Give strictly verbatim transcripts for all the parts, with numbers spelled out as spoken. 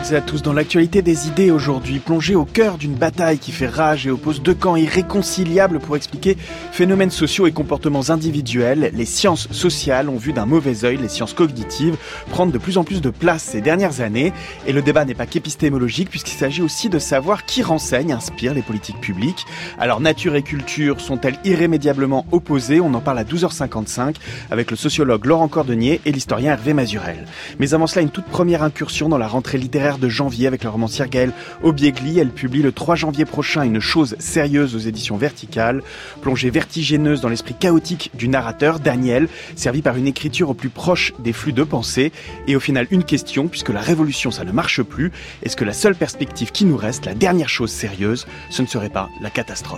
toutes et à tous, dans l'actualité des idées aujourd'hui, plongé au cœur d'une bataille qui fait rage et oppose deux camps irréconciliables pour expliquer phénomènes sociaux et comportements individuels, les sciences sociales ont vu d'un mauvais œil les sciences cognitives prendre de plus en plus de place ces dernières années. Et le débat n'est pas qu'épistémologique puisqu'il s'agit aussi de savoir qui renseigne, inspire les politiques publiques. Alors nature et culture sont-elles irrémédiablement opposées? On en parle à douze heures cinquante-cinq avec le sociologue Laurent Cordonnier et l'historien Hervé Mazurel. Mais avant cela, une toute première incursion dans la rentrée littéraire de janvier avec la romancière Gaëlle Obiegli. Elle publie le trois janvier prochain Une chose sérieuse aux éditions Verticales. Plongée vertigineuse dans l'esprit chaotique du narrateur, Daniel, servi par une écriture au plus proche des flux de pensée. Et au final, une question, puisque la révolution, ça ne marche plus. Est-ce que la seule perspective qui nous reste, la dernière chose sérieuse, ce ne serait pas la catastrophe ?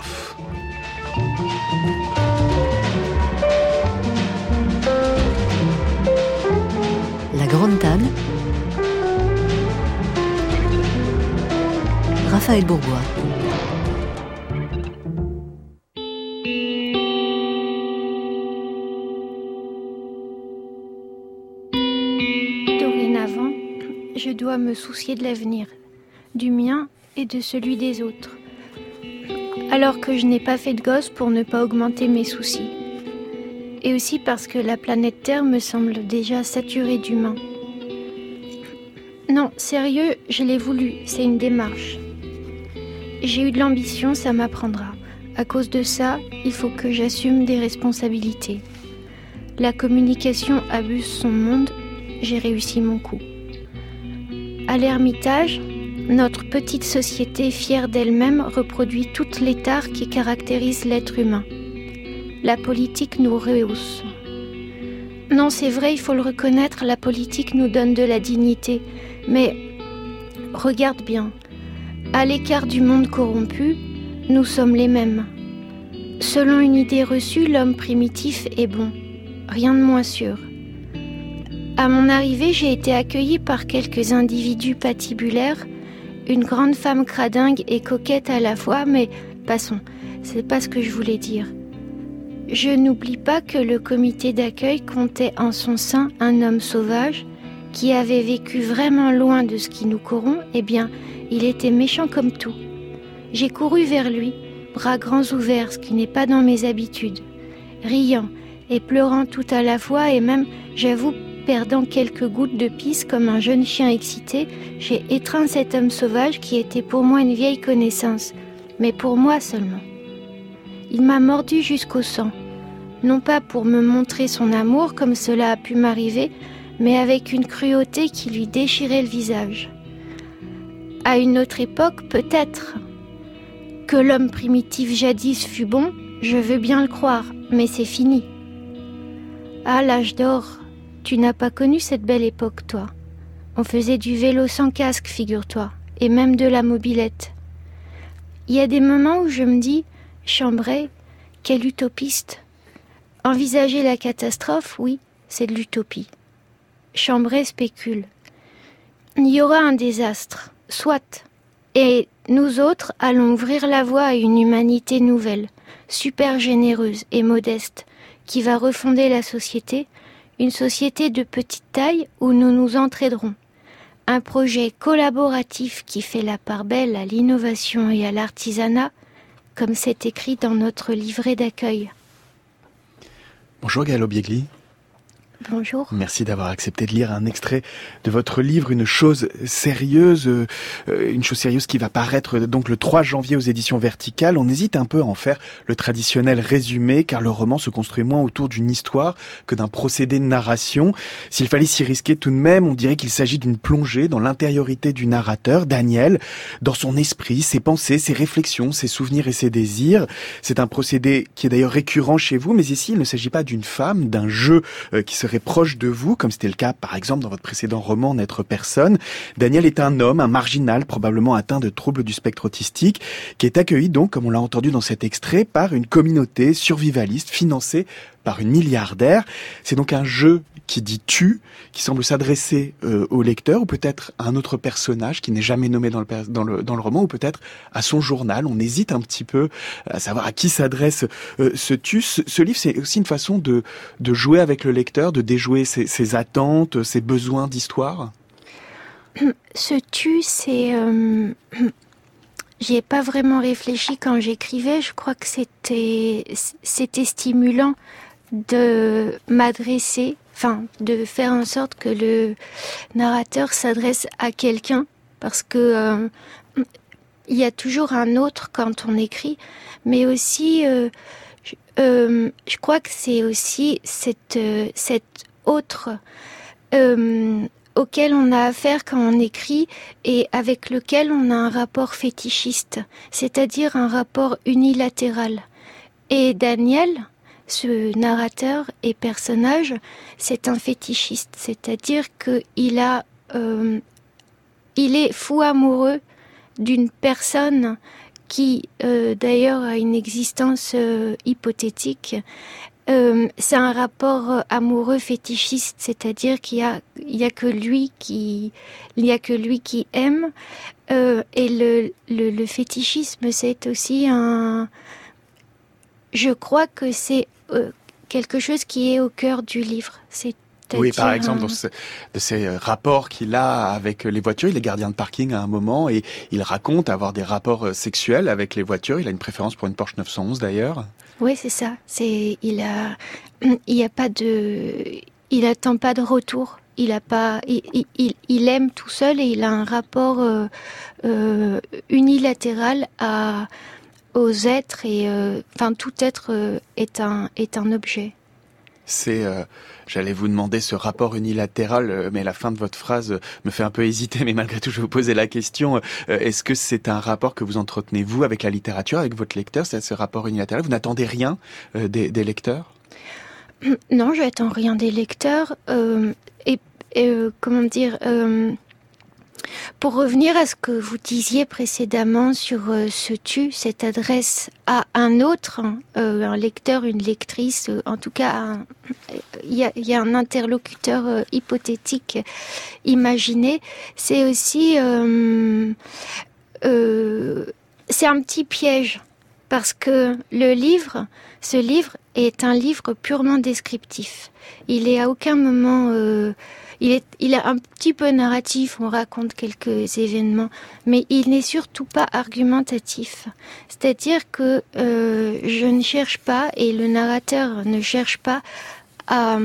La grande table. Raphaël Bourgois. Dorénavant, je dois me soucier de l'avenir, du mien et de celui des autres. Alors que je n'ai pas fait de gosse pour ne pas augmenter mes soucis. Et aussi parce que la planète Terre me semble déjà saturée d'humains. Non, sérieux, je l'ai voulu, c'est une démarche. J'ai eu de l'ambition, ça m'apprendra. À cause de ça, il faut que j'assume des responsabilités. La communication abuse son monde, j'ai réussi mon coup. À l'Ermitage, notre petite société fière d'elle-même reproduit toutes les tares qui caractérisent l'être humain. La politique nous rehausse. Non, c'est vrai, il faut le reconnaître, la politique nous donne de la dignité. Mais regarde bien, à l'écart du monde corrompu, nous sommes les mêmes. Selon une idée reçue, l'homme primitif est bon, rien de moins sûr. À mon arrivée, j'ai été accueillie par quelques individus patibulaires, une grande femme cradingue et coquette à la fois, mais passons, c'est pas ce que je voulais dire. Je n'oublie pas que le comité d'accueil comptait en son sein un homme sauvage qui avait vécu vraiment loin de ce qui nous corrompt. Eh bien, il était méchant comme tout. J'ai couru vers lui, bras grands ouverts, ce qui n'est pas dans mes habitudes, riant et pleurant tout à la fois et même, j'avoue, perdant quelques gouttes de pisse comme un jeune chien excité, j'ai étreint cet homme sauvage qui était pour moi une vieille connaissance, mais pour moi seulement. Il m'a mordu jusqu'au sang, non pas pour me montrer son amour comme cela a pu m'arriver, mais avec une cruauté qui lui déchirait le visage. À une autre époque, peut-être. Que l'homme primitif jadis fut bon, je veux bien le croire, mais c'est fini. Ah, l'âge d'or, tu n'as pas connu cette belle époque, toi. On faisait du vélo sans casque, figure-toi, et même de la mobilette. Il y a des moments où je me dis, Chambray, quel utopiste. Envisager la catastrophe, oui, c'est de l'utopie. Chambray spécule. Il y aura un désastre, soit. Et nous autres allons ouvrir la voie à une humanité nouvelle, super généreuse et modeste, qui va refonder la société, une société de petite taille où nous nous entraiderons. Un projet collaboratif qui fait la part belle à l'innovation et à l'artisanat, comme c'est écrit dans notre livret d'accueil. Bonjour Gaëlle Obiegli. Bonjour. Merci d'avoir accepté de lire un extrait de votre livre, Une chose sérieuse, euh, une chose sérieuse qui va paraître donc le trois janvier aux éditions Verticales. On hésite un peu à en faire le traditionnel résumé, car le roman se construit moins autour d'une histoire que d'un procédé de narration. S'il fallait s'y risquer tout de même, on dirait qu'il s'agit d'une plongée dans l'intériorité du narrateur, Daniel, dans son esprit, ses pensées, ses réflexions, ses souvenirs et ses désirs. C'est un procédé qui est d'ailleurs récurrent chez vous, mais ici il ne s'agit pas d'une femme, d'un jeu euh, qui serait proche de vous, comme c'était le cas par exemple dans votre précédent roman N'être personne. Daniel est un homme, un marginal, probablement atteint de troubles du spectre autistique, qui est accueilli donc, comme on l'a entendu dans cet extrait, par une communauté survivaliste financée par une milliardaire. C'est donc un jeu qui dit tu, qui semble s'adresser euh, au lecteur, ou peut-être à un autre personnage qui n'est jamais nommé dans le, dans le, dans le roman, ou peut-être à son journal. On hésite un petit peu à savoir à qui s'adresse euh, ce tu. Ce, ce livre, c'est aussi une façon de, de jouer avec le lecteur, de déjouer ses, ses attentes, ses besoins d'histoire. ce tu, c'est... Euh, j'y ai pas vraiment réfléchi quand j'écrivais. Je crois que c'était, c'était stimulant de m'adresser, enfin, de faire en sorte que le narrateur s'adresse à quelqu'un, parce que euh, il y a toujours un autre quand on écrit, mais aussi, euh, je, euh, je crois que c'est aussi cette, euh, cette autre euh, auquel on a affaire quand on écrit et avec lequel on a un rapport fétichiste, c'est-à-dire un rapport unilatéral. Et Daniel, ce narrateur et personnage, c'est un fétichiste, c'est-à-dire qu'il a, euh, il est fou amoureux d'une personne qui, euh, d'ailleurs, a une existence euh, hypothétique. Euh, c'est un rapport amoureux fétichiste, c'est-à-dire qu'il y a, il y a que lui qui, il y a que lui qui aime. Euh, et le, le, le fétichisme, c'est aussi un, je crois que c'est euh, quelque chose qui est au cœur du livre. C'est Oui, par exemple, dans ce, de ces rapports qu'il a avec les voitures, il est gardien de parking à un moment et il raconte avoir des rapports sexuels avec les voitures. Il a une préférence pour une Porsche neuf cent onze d'ailleurs. Oui, c'est ça. C'est, il a, il y a pas de, il attend pas de retour. Il a pas, il, il, il aime tout seul et il a un rapport euh, euh, unilatéral à, aux êtres et, euh, enfin, tout être euh, est un, est un objet. C'est, euh, j'allais vous demander ce rapport unilatéral, euh, mais la fin de votre phrase euh, me fait un peu hésiter, mais malgré tout, je vais vous poser la question. Euh, est-ce que c'est un rapport que vous entretenez, vous, avec la littérature, avec votre lecteur, c'est ce rapport unilatéral? Vous n'attendez rien euh, des, des lecteurs? Non, je n'attends rien des lecteurs. Euh, et, et euh, comment dire... Euh Pour revenir à ce que vous disiez précédemment sur euh, ce tu, cette adresse à un autre, euh, un lecteur, une lectrice, euh, en tout cas, il y a, y a un interlocuteur euh, hypothétique imaginé, c'est aussi... Euh, euh, c'est un petit piège, parce que le livre, ce livre est un livre purement descriptif. Il est à aucun moment... Euh, Il est, il est un petit peu narratif, on raconte quelques événements, mais il n'est surtout pas argumentatif. C'est-à-dire que euh, je ne cherche pas, et le narrateur ne cherche pas à,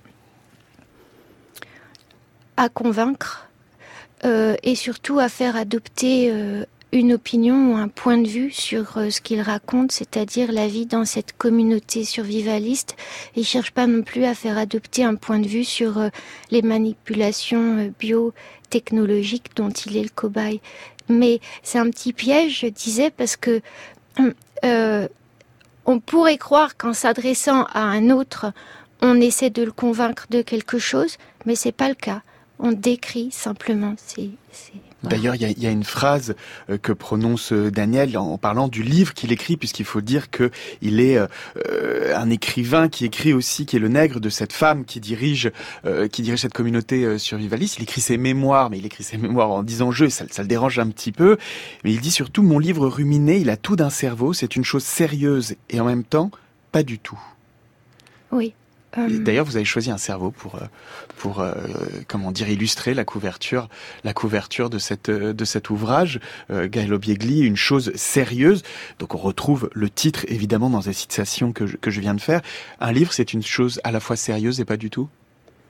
à convaincre, euh, et surtout à faire adopter euh, une opinion ou un point de vue sur euh, ce qu'il raconte, c'est-à-dire la vie dans cette communauté survivaliste. Il ne cherche pas non plus à faire adopter un point de vue sur euh, les manipulations euh, biotechnologiques dont il est le cobaye. Mais c'est un petit piège, je disais, parce que euh, on pourrait croire qu'en s'adressant à un autre, on essaie de le convaincre de quelque chose, mais c'est pas le cas. On décrit simplement. C'est, c'est... D'ailleurs, il y, y a une phrase euh, que prononce euh, Daniel en, en parlant du livre qu'il écrit, puisqu'il faut dire que il est euh, un écrivain qui écrit aussi, qui est le nègre de cette femme qui dirige, euh, qui dirige cette communauté euh, survivaliste. Il écrit ses mémoires, mais il écrit ses mémoires en disant je, ça, ça le dérange un petit peu. Mais il dit surtout, mon livre ruminé, il a tout d'un cerveau, c'est une chose sérieuse et en même temps pas du tout. Oui. Et d'ailleurs, vous avez choisi un cerveau pour, pour euh, comment dire, illustrer la couverture, la couverture de cette de cet ouvrage, euh, Gaël Biegli, une chose sérieuse. Donc, on retrouve le titre évidemment dans la citation que je, que je viens de faire. Un livre, c'est une chose à la fois sérieuse et pas du tout.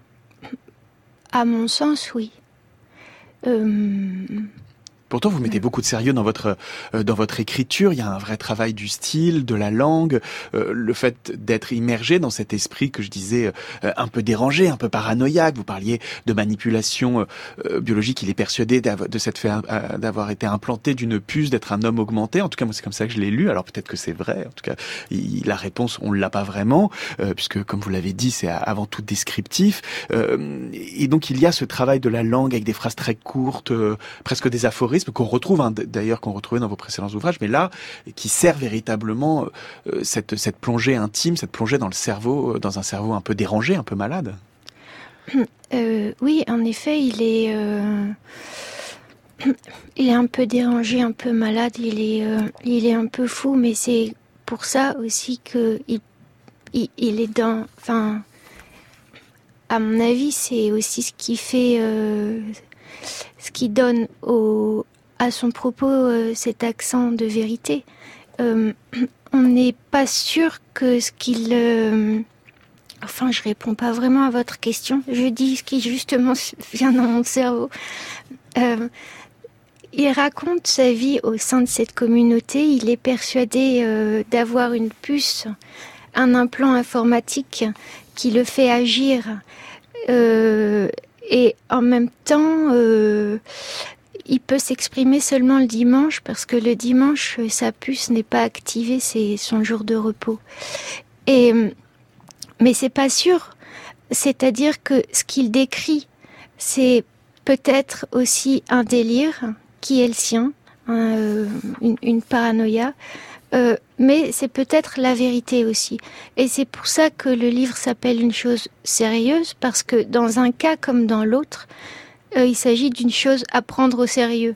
À mon sens, oui. Euh... Pourtant, vous mettez beaucoup de sérieux dans votre euh, dans votre écriture. Il y a un vrai travail du style, de la langue, euh, le fait d'être immergé dans cet esprit que je disais euh, un peu dérangé, un peu paranoïaque. Vous parliez de manipulation euh, biologique. Il est persuadé de cette fait euh, d'avoir été implanté d'une puce, d'être un homme augmenté. En tout cas, moi, c'est comme ça que je l'ai lu. Alors peut-être que c'est vrai. En tout cas, il, la réponse, on ne l'a pas vraiment, euh, puisque comme vous l'avez dit, c'est avant tout descriptif. Euh, et donc, il y a ce travail de la langue avec des phrases très courtes, euh, presque des aphorismes, qu'on retrouve hein, d'ailleurs qu'on retrouvait dans vos précédents ouvrages, mais là qui sert véritablement euh, cette cette plongée intime, cette plongée dans le cerveau, euh, dans un cerveau un peu dérangé, un peu malade. Euh, oui, en effet, il est euh, il est un peu dérangé, un peu malade, il est euh, il est un peu fou, mais c'est pour ça aussi que il il, il est dans, enfin, à mon avis, c'est aussi ce qui fait euh, ce qui donne au, à son propos euh, cet accent de vérité. Euh, on n'est pas sûr que ce qu'il... Euh, enfin, je réponds pas vraiment à votre question. Je dis ce qui justement vient dans mon cerveau. Euh, il raconte sa vie au sein de cette communauté. Il est persuadé euh, d'avoir une puce, un implant informatique qui le fait agir. Euh, et en même temps... Euh, il peut s'exprimer seulement le dimanche parce que le dimanche, sa puce n'est pas activée, c'est son jour de repos. Et, mais c'est pas sûr. C'est-à-dire que ce qu'il décrit, c'est peut-être aussi un délire qui est le sien, un, une, une paranoïa, euh, mais c'est peut-être la vérité aussi. Et c'est pour ça que le livre s'appelle Une chose sérieuse, parce que dans un cas comme dans l'autre, Euh, il s'agit d'une chose à prendre au sérieux.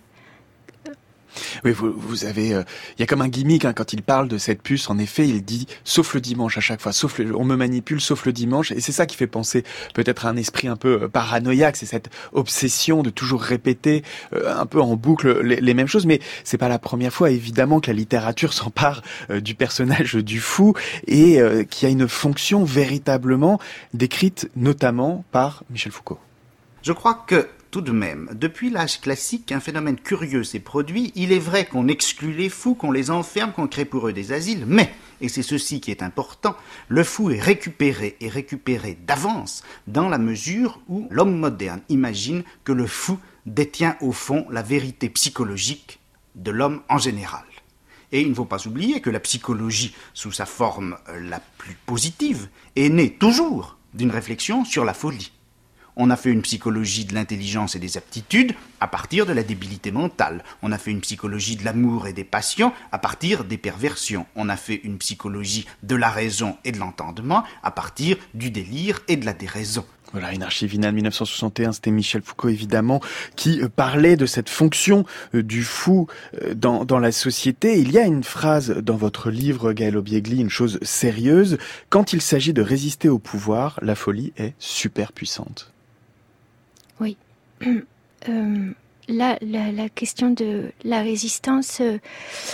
Oui, vous, vous avez, il euh, y a comme un gimmick hein, quand il parle de cette puce. En effet, il dit sauf le dimanche à chaque fois, sauf le, on me manipule sauf le dimanche, et c'est ça qui fait penser peut-être à un esprit un peu paranoïaque. C'est cette obsession de toujours répéter euh, un peu en boucle les, les mêmes choses. Mais c'est pas la première fois, évidemment, que la littérature s'empare euh, du personnage du fou et euh, qui a une fonction véritablement décrite, notamment par Michel Foucault. Je crois que tout de même, depuis l'âge classique, un phénomène curieux s'est produit. Il est vrai qu'on exclut les fous, qu'on les enferme, qu'on crée pour eux des asiles, mais, et c'est ceci qui est important, le fou est récupéré et récupéré d'avance dans la mesure où l'homme moderne imagine que le fou détient au fond la vérité psychologique de l'homme en général. Et il ne faut pas oublier que la psychologie, sous sa forme la plus positive, est née toujours d'une réflexion sur la folie. On a fait une psychologie de l'intelligence et des aptitudes à partir de la débilité mentale. On a fait une psychologie de l'amour et des passions à partir des perversions. On a fait une psychologie de la raison et de l'entendement à partir du délire et de la déraison. Voilà, une archivinale mille neuf cent soixante et un, c'était Michel Foucault évidemment, qui parlait de cette fonction du fou dans, dans la société. Il y a une phrase dans votre livre, Gaël Obiegli, Une chose sérieuse. Quand il s'agit de résister au pouvoir, la folie est super puissante. Oui. Euh, là, la, la question de la résistance, euh,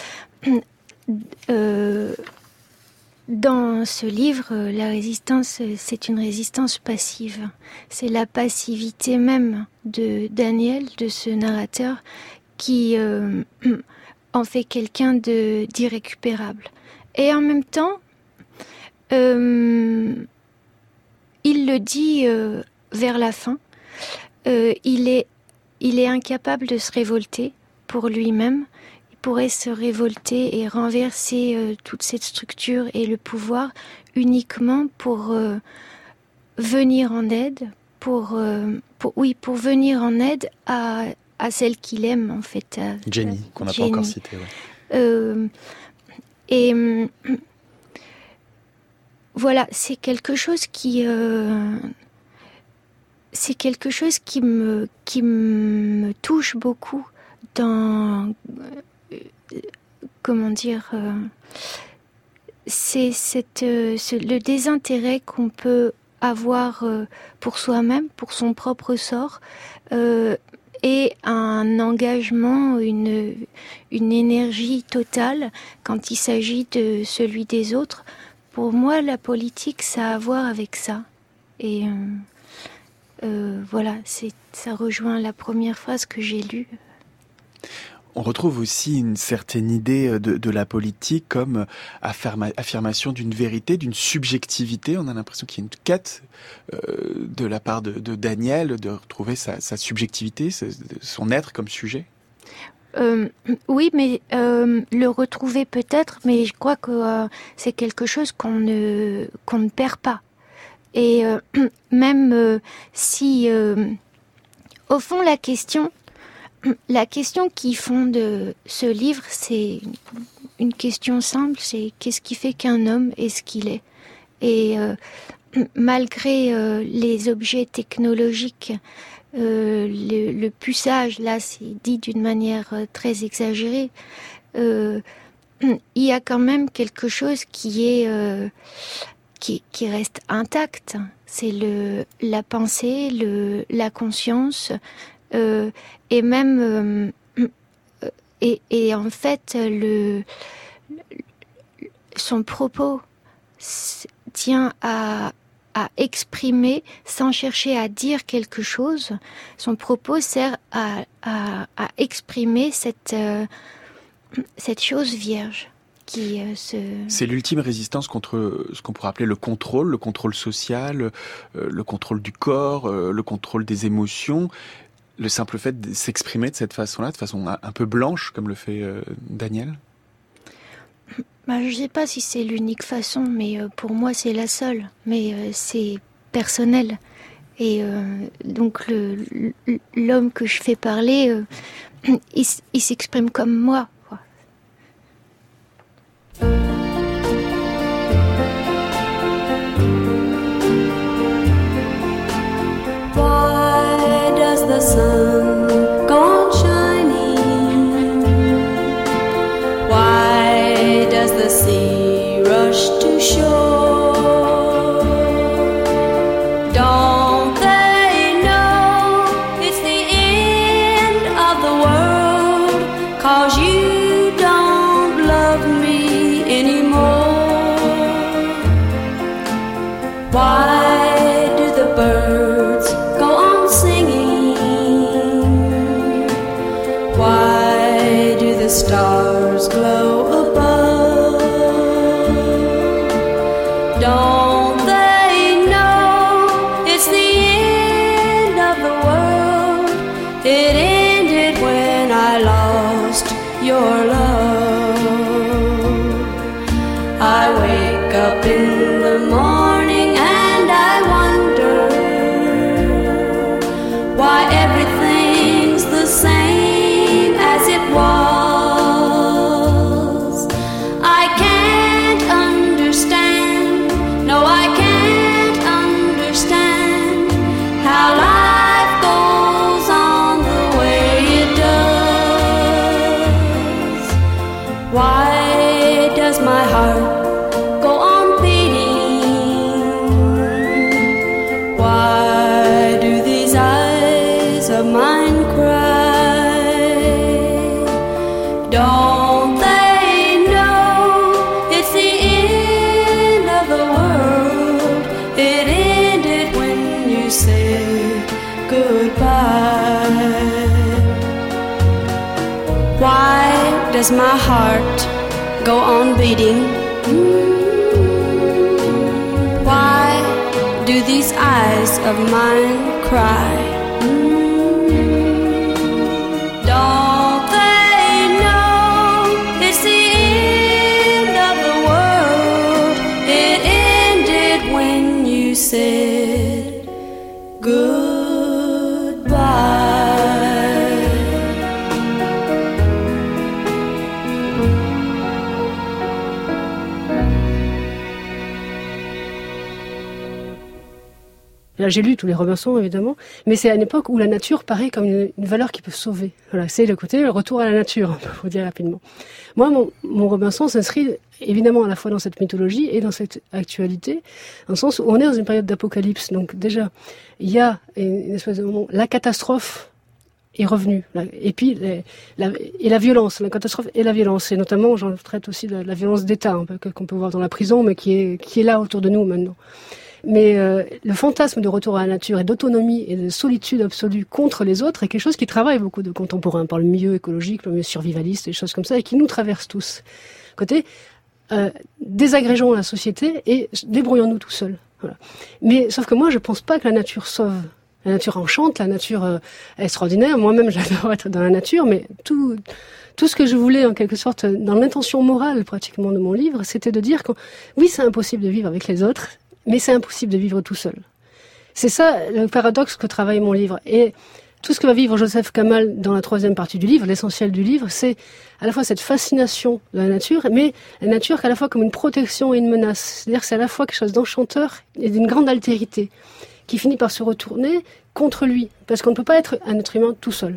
euh, dans ce livre, la résistance, c'est une résistance passive. C'est la passivité même de Daniel, de ce narrateur, qui euh, en fait quelqu'un de, d'irrécupérable. Et en même temps, euh, il le dit euh, vers la fin, Euh, il est, il est incapable de se révolter pour lui-même. Il pourrait se révolter et renverser euh, toute cette structure et le pouvoir uniquement pour euh, venir en aide, pour, euh, pour, oui, pour venir en aide à, à celle qu'il aime en fait. À, Jenny, qu'on n'a pas encore citée. Ouais. Euh, et euh, voilà, c'est quelque chose qui... Euh, C'est quelque chose qui me, qui me touche beaucoup dans, euh, comment dire, euh, c'est cette, euh, ce, le désintérêt qu'on peut avoir euh, pour soi-même, pour son propre sort, euh, et un engagement, une, une énergie totale quand il s'agit de celui des autres. Pour moi, la politique, ça a à voir avec ça. Et... Euh, Euh, voilà, c'est, ça rejoint la première phrase que j'ai lue. On retrouve aussi une certaine idée de, de la politique comme affirma, affirmation d'une vérité, d'une subjectivité. On a l'impression qu'il y a une quête euh, de la part de, de Daniel de retrouver sa, sa subjectivité, son être comme sujet. Euh, oui, mais euh, le retrouver peut-être, mais je crois que euh, c'est quelque chose qu'on ne, qu'on ne perd pas. Et euh, même euh, si, euh, au fond, la question, la question qui fonde ce livre, c'est une question simple, c'est qu'est-ce qui fait qu'un homme est ce qu'il est. Et euh, malgré euh, les objets technologiques, euh, le, le puçage, là, c'est dit d'une manière très exagérée, euh, il y a quand même quelque chose qui est... Euh, Qui, qui reste intacte, c'est le, la pensée, le, la conscience, euh, et même euh, et, et en fait le, le son propos tient à à exprimer sans chercher à dire quelque chose. Son propos sert à, à, à exprimer cette, euh, cette chose vierge qui euh, se... C'est l'ultime résistance contre ce qu'on pourrait appeler le contrôle, le contrôle social, euh, le contrôle du corps, euh, le contrôle des émotions. Le simple fait de s'exprimer de cette façon-là, de façon un, un peu blanche, comme le fait euh, Daniel. Bah, je ne sais pas si c'est l'unique façon, mais euh, pour moi c'est la seule. Mais euh, c'est personnel. Et euh, donc le, l'homme que je fais parler, euh, il, il s'exprime comme moi. Quoi. Why does the sun go on shining? Why does the sea rush to shore? Don't they know it's the end of the world? 'Cause you don't love me anymore. Why do the birds go on singing? Why do the stars glow above? Don't they know it's the end of the world? It ended when I lost your love. I wake up in the morning and I wonder why everything's the same as it was. I can't understand, no I can't understand how life goes on the way it does. Why does my heart go on beating? Why do these eyes of mine cry? Don't they know it's the end of the world? It ended when you said goodbye. Why does my heart go on beating? Why do these eyes of mine cry? Don't they know it's the end of the world? It ended when you said goodbye. Là, j'ai lu tous les Robinson, évidemment, mais c'est à une époque où la nature paraît comme une, une valeur qui peut sauver. Voilà, c'est le côté le retour à la nature, faut dire rapidement. Moi, mon, mon Robinson s'inscrit évidemment à la fois dans cette mythologie et dans cette actualité, dans le sens où on est dans une période d'apocalypse. Donc déjà, il y a une espèce de moment, la catastrophe est revenue, et puis les, la, et la violence, la catastrophe et la violence, et notamment, j'en traite aussi de la violence d'État, un peu, qu'on peut voir dans la prison, mais qui est qui est là autour de nous maintenant. Mais euh, le fantasme de retour à la nature et d'autonomie et de solitude absolue contre les autres est quelque chose qui travaille beaucoup de contemporains par le milieu écologique, le milieu survivaliste, des choses comme ça, et qui nous traverse tous. Côté, euh, désagrégeons la société et débrouillons-nous tout seuls. Voilà. Mais sauf que moi, je pense pas que la nature sauve. La nature enchante, la nature euh, est extraordinaire. Moi-même, j'adore être dans la nature, mais tout, tout ce que je voulais, en quelque sorte, dans l'intention morale pratiquement de mon livre, c'était de dire que oui, c'est impossible de vivre avec les autres, mais c'est impossible de vivre tout seul. C'est ça le paradoxe que travaille mon livre. Et tout ce que va vivre Joseph Kamal dans la troisième partie du livre, l'essentiel du livre, c'est à la fois cette fascination de la nature, mais la nature qu'à la fois comme une protection et une menace. C'est-à-dire que c'est à la fois quelque chose d'enchanteur et d'une grande altérité, qui finit par se retourner contre lui. Parce qu'on ne peut pas être un être humain tout seul.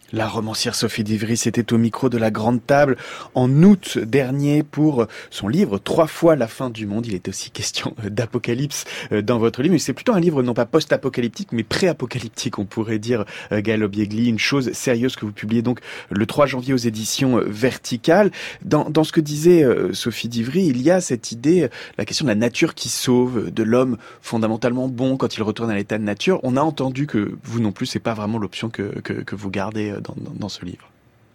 La romancière Sophie d'Ivry, c'était au micro de la Grande Table en août dernier pour son livre « Trois fois la fin du monde ». Il est aussi question d'apocalypse dans votre livre. Mais c'est plutôt un livre non pas post-apocalyptique, mais pré-apocalyptique, on pourrait dire, Gaëlle Obiegli. Une chose sérieuse que vous publiez donc le trois janvier aux éditions Verticales. Dans, dans ce que disait Sophie d'Ivry, il y a cette idée, la question de la nature qui sauve, de l'homme fondamentalement bon quand il retourne à l'état de nature. On a entendu que vous non plus, c'est pas vraiment l'option que, que, que vous gardez Dans, dans, dans ce livre.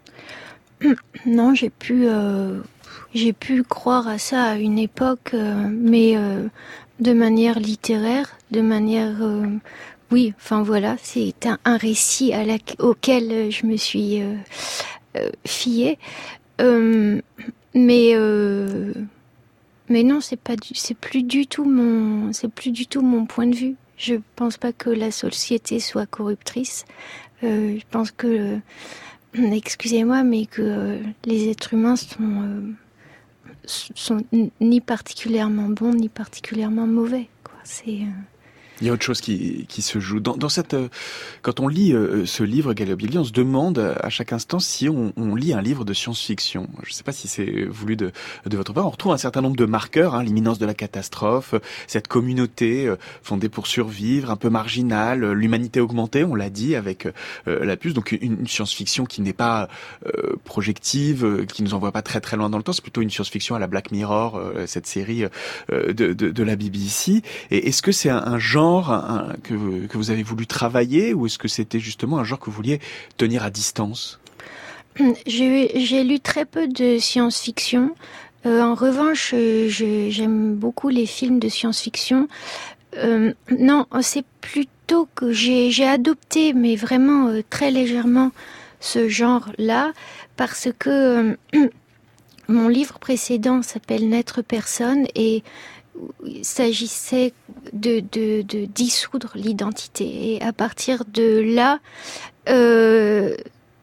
Non, j'ai pu, euh, j'ai pu croire à ça à une époque, euh, mais euh, de manière littéraire, de manière, euh, oui, enfin voilà, c'est un, un récit à la, auquel je me suis euh, euh, fiée, euh, mais euh, mais non, c'est pas, du, c'est plus du tout mon, c'est plus du tout mon point de vue. Je pense pas que la société soit corruptrice. Euh, je pense que, euh, excusez-moi, mais que euh, les êtres humains sont, euh, sont ni particulièrement bons, ni particulièrement mauvais, quoi. C'est... Euh... Il y a autre chose qui, qui se joue. Dans, dans cette, euh, quand on lit euh, ce livre, Gaëlle Obiegli, on se demande à chaque instant si on, on lit un livre de science-fiction. Je ne sais pas si c'est voulu de, de votre part. On retrouve un certain nombre de marqueurs, hein, l'imminence de la catastrophe, cette communauté euh, fondée pour survivre, un peu marginale, l'humanité augmentée, on l'a dit, avec euh, la puce. Donc une, une science-fiction qui n'est pas euh, projective, euh, qui nous envoie pas très très loin dans le temps. C'est plutôt une science-fiction à la Black Mirror, euh, cette série euh, de, de, de la B B C. Et est-ce que c'est un, un genre Un, que, que vous avez voulu travailler, ou est-ce que c'était justement un genre que vous vouliez tenir à distance? J'ai, j'ai lu très peu de science-fiction. Euh, en revanche, je, j'aime beaucoup les films de science-fiction. Euh, non, c'est plutôt que j'ai, j'ai adopté, mais vraiment euh, très légèrement, ce genre-là, parce que euh, mon livre précédent s'appelle « N'être personne » et il s'agissait de, de, de dissoudre l'identité. Et à partir de là, euh,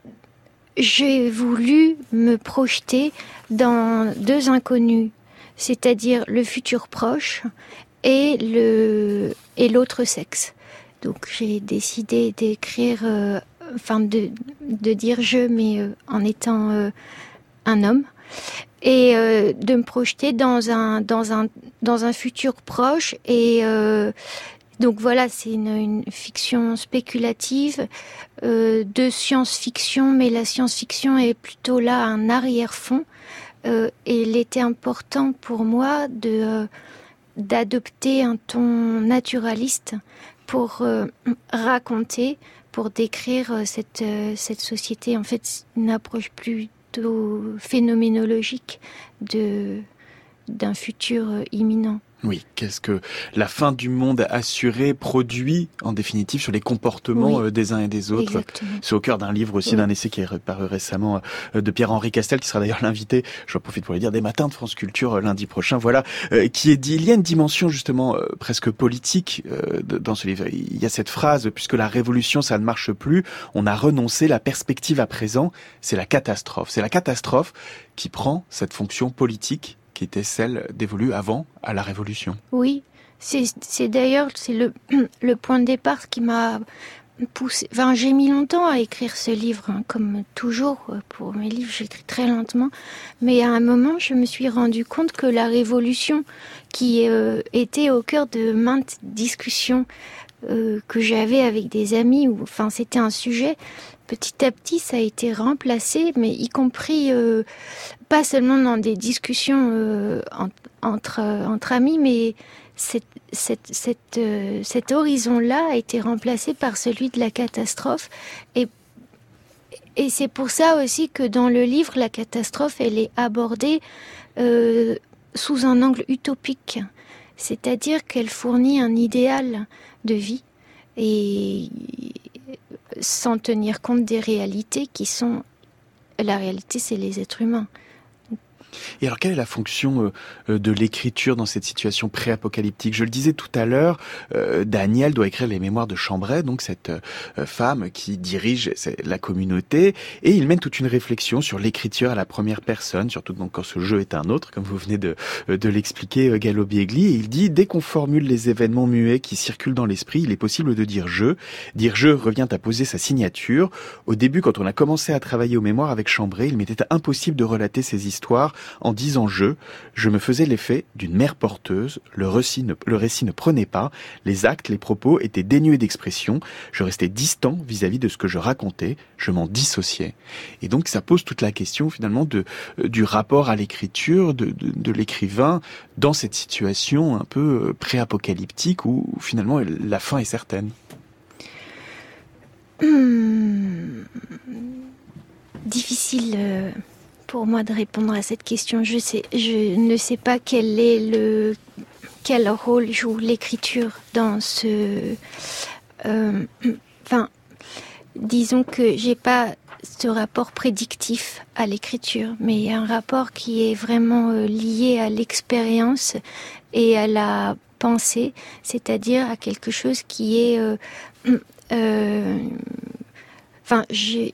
j'ai voulu me projeter dans deux inconnus, c'est-à-dire le futur proche et, le, et l'autre sexe. Donc j'ai décidé d'écrire, euh, enfin de, de dire je, mais euh, en étant euh, un homme. Et euh, de me projeter dans un dans un dans un futur proche et euh, donc voilà, c'est une, une fiction spéculative euh, de science-fiction, mais la science-fiction est plutôt là un arrière-fond euh, et il était important pour moi de euh, d'adopter un ton naturaliste pour euh, raconter, pour décrire euh, cette euh, cette société. En fait, une approche plus phénoménologique de, d'un futur imminent. Oui, qu'est-ce que la fin du monde assurée produit en définitive sur les comportements oui, des uns et des autres. Exactement. C'est au cœur d'un livre aussi, oui. d'un essai qui est paru récemment de Pierre-Henri Castel, qui sera d'ailleurs l'invité, j'en profite pour le dire, des matins de France Culture lundi prochain, voilà, euh, qui est dit, il y a une dimension justement euh, presque politique euh, dans ce livre. Il y a cette phrase, puisque la révolution ça ne marche plus, on a renoncé, la perspective à présent, c'est la catastrophe. C'est la catastrophe qui prend cette fonction politique qui était celle dévolue avant à la Révolution. Oui, c'est, c'est d'ailleurs c'est le, le point de départ qui m'a poussé. Enfin, j'ai mis longtemps à écrire ce livre, hein, comme toujours pour mes livres, j'écris très lentement. Mais à un moment, je me suis rendu compte que la Révolution, qui euh, était au cœur de maintes discussions euh, que j'avais avec des amis, où, enfin, c'était un sujet. Petit à petit, ça a été remplacé, mais y compris euh, pas seulement dans des discussions euh, en, entre entre amis, mais cette, cette, cette, euh, cet horizon-là a été remplacé par celui de la catastrophe. Et, et c'est pour ça aussi que dans le livre, la catastrophe, elle est abordée euh, sous un angle utopique, c'est-à-dire qu'elle fournit un idéal de vie et sans tenir compte des réalités qui sont... La réalité, c'est les êtres humains. Et alors, quelle est la fonction euh, de l'écriture dans cette situation pré-apocalyptique ? Je le disais tout à l'heure, euh, Daniel doit écrire les mémoires de Chambray, donc cette euh, femme qui dirige la communauté, et il mène toute une réflexion sur l'écriture à la première personne, surtout donc quand ce jeu est un autre, comme vous venez de, de l'expliquer, Gallo Biegli. Et il dit, dès qu'on formule les événements muets qui circulent dans l'esprit, il est possible de dire « je ». Dire « je » revient à poser sa signature. Au début, quand on a commencé à travailler aux mémoires avec Chambray, il m'était impossible de relater ces histoires en disant « je ». Je me faisais l'effet d'une mère porteuse. Le récit, ne, le récit ne prenait pas. Les actes, les propos étaient dénués d'expression. Je restais distant vis-à-vis de ce que je racontais. Je m'en dissociais. Et donc, ça pose toute la question, finalement, de, du rapport à l'écriture, de, de, de l'écrivain dans cette situation un peu pré-apocalyptique où, où finalement, la fin est certaine. Hum, difficile... Euh... pour moi de répondre à cette question. Je sais, je ne sais pas quel est le, quel rôle joue l'écriture dans ce, euh, enfin, disons que j'ai pas ce rapport prédictif à l'écriture, mais un rapport qui est vraiment lié à l'expérience et à la pensée, c'est-à-dire à quelque chose qui est, euh, euh, enfin, j'ai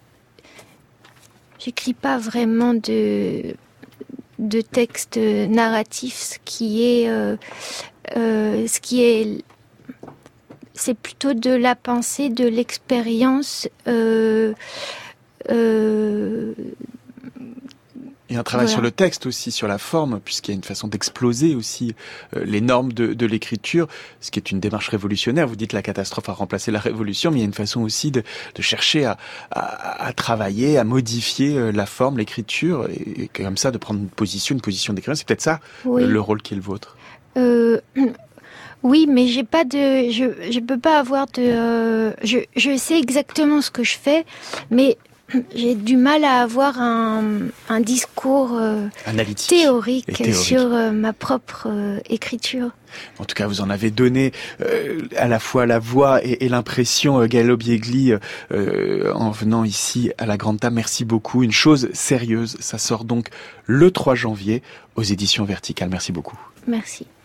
J'écris pas vraiment de, de texte narratif, ce qui est, euh, euh, ce qui est, c'est plutôt de la pensée, de l'expérience. Euh, euh, Et un travail voilà. sur le texte aussi, sur la forme, puisqu'il y a une façon d'exploser aussi euh, les normes de, de l'écriture, ce qui est une démarche révolutionnaire. Vous dites la catastrophe a remplacé la révolution, mais il y a une façon aussi de, de chercher à, à, à travailler, à modifier euh, la forme, l'écriture, et, et comme ça de prendre une position, une position d'écrivain. C'est peut-être ça oui. euh, le rôle qui est le vôtre. Euh... Oui, mais j'ai pas de, je, je peux pas avoir de, euh, je, je sais exactement ce que je fais, mais j'ai du mal à avoir un, un discours euh, analytique théorique, et théorique sur euh, ma propre euh, écriture. En tout cas, vous en avez donné euh, à la fois la voix et, et l'impression, euh, Gallo Biegli, euh, en venant ici à la Grande Table. Merci beaucoup. Une chose sérieuse, ça sort donc le trois janvier aux éditions Verticales. Merci beaucoup. Merci.